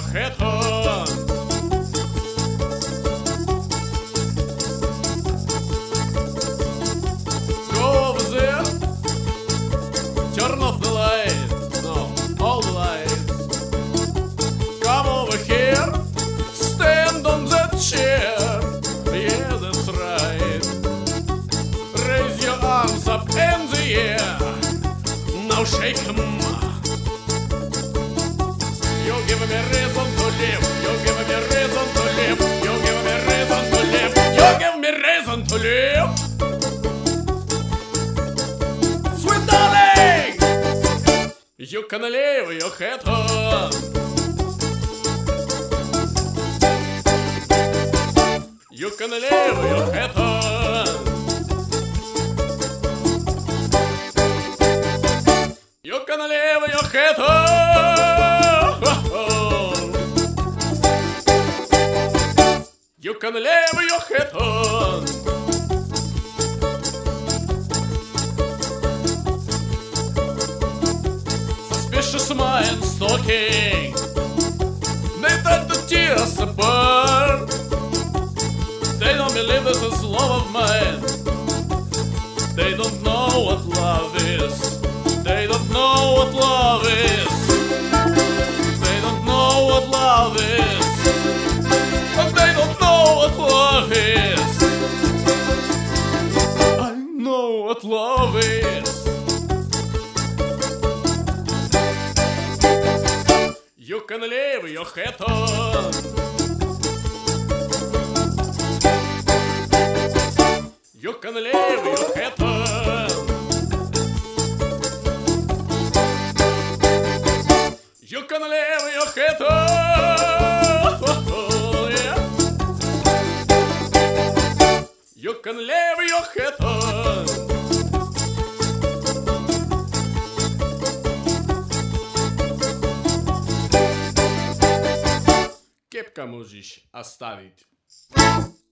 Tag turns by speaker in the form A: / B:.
A: head on. Go over there, turn off the light, no, all the lights. Come over here, stand on that chair, yeah, that's right. Raise your arms up in the air, now shake 'em. You're giving me reason to live, you're giving me reason to live, you're giving me reason to live, you're giving me reason to live. Sweet darling, you can leave your head on. You can leave your head on. You can leave your head on. You can leave your head on. Suspicious minds talking, they tend to tear us apart. They don't believe this is love of mine. They don't know what love is. They don't know what love is. They don't know what love is. And they don't know what love is. I know what love is. You can leave your head on. You can leave your head on. You can leave your head on. Yeah. You can leave your head on. Кепка можеш оставить.